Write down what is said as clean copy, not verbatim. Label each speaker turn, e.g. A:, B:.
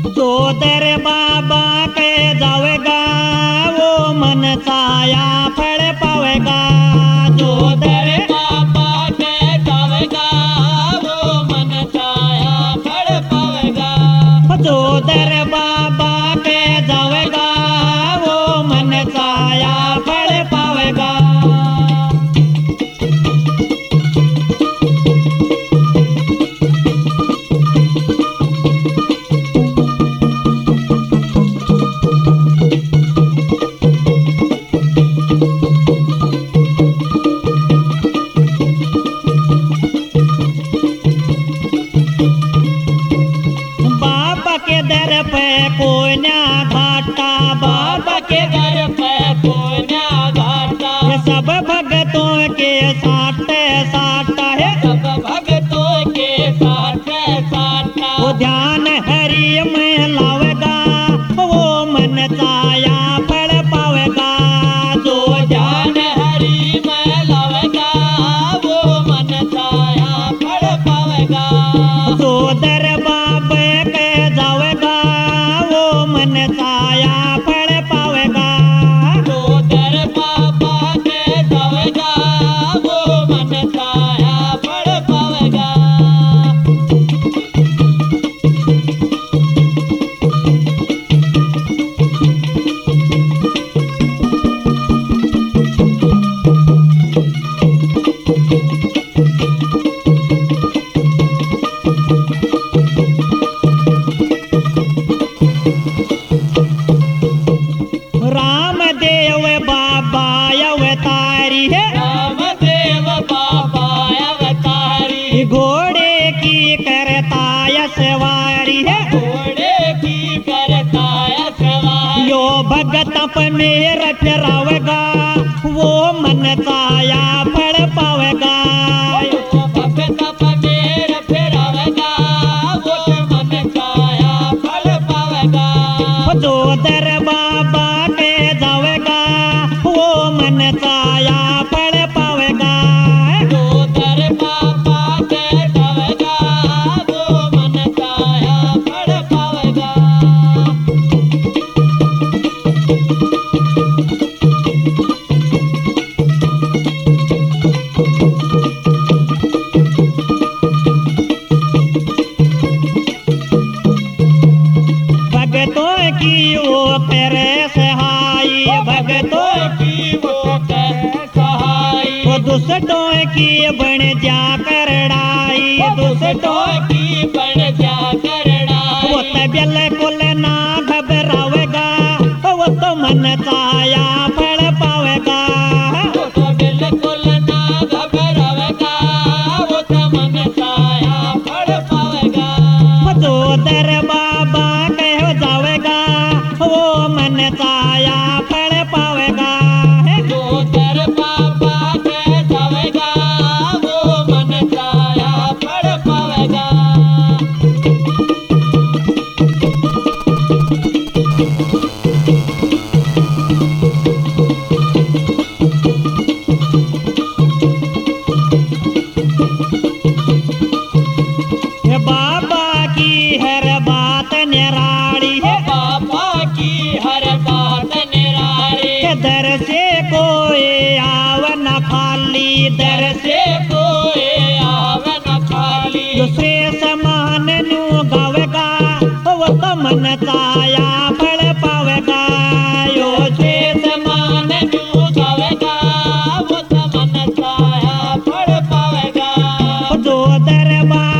A: जोदर बाबा के जावेगा वो मन छाया फल पावेगा। जोदर
B: बाबा के जावेगा वो मन छाया फल पावेगा।
A: जोदर बाबा के जावेगा वो मन छाया फल पावेगा। बाबा के दर पे कोई ना घाटा,
B: बाबा के घर पे कोई ना घाटा।
A: ये सब भगतों के साटे साटा है।
B: सब भगतों के साथ साटा।
A: वो ध्यान हरि में लावेगा वो मन छाया फल पावेगा। जो
B: ध्यान हरि में लावेगा वो मन छाया फल पावेगा।
A: जोदर बाबे के जावेगा वो मन छाया फल पावेगा।
B: जोदर बाबा के जावेगा वो मन छाया फल पावेगा।
A: रामदेव बाबा अवतारी है।
B: रामदेव बाबा अवतारी।
A: घोड़े की करता है सवारी है।
B: घोड़े की करता है सवारी।
A: यो भगत मेरा फिरावेगा वो मन छाया फल पावेगा।
B: भगत पनेर फिरावेगा वो मन छाया फल पावेगा।
A: जोदर बाबा के जावेगा वो मन छाया फल पावेगा।
B: जोदर बाबा के जावेगा वो मन छाया फल पावेगा।
A: भगतों की वो करे सहाई, भगतों
B: की वो कर सहाई।
A: वो दुष्टों की बन जा करड़ाई।
B: दुष्टों की बन जा करड़ाई।
A: वो तो बिल्कुल ना घबरावेगा वो तो मन छाया फल पावेगा।
B: वो तो बिल्कुल ना घबरावेगा वो तो मन छाया फल पावेगा।
A: जोदर बाबा कहो जावेगा वो मन छाया फल पावेगा।
B: जोदर बाबा के जावेगा वो मन छाया फल पावेगा।
A: बाबा की हर बात निराड़ी है।
B: बाबा की हर बात निराली।
A: दर से कोई आव न खाली, दर से
B: से कोई आवे न खाली।
A: दूसरे समान नू गावेगा वो तो मन छाया फल पावेगा। यो से
B: समान नू गावेगा वो तो मन छाया फल पावेगा।
A: जोदर बाबा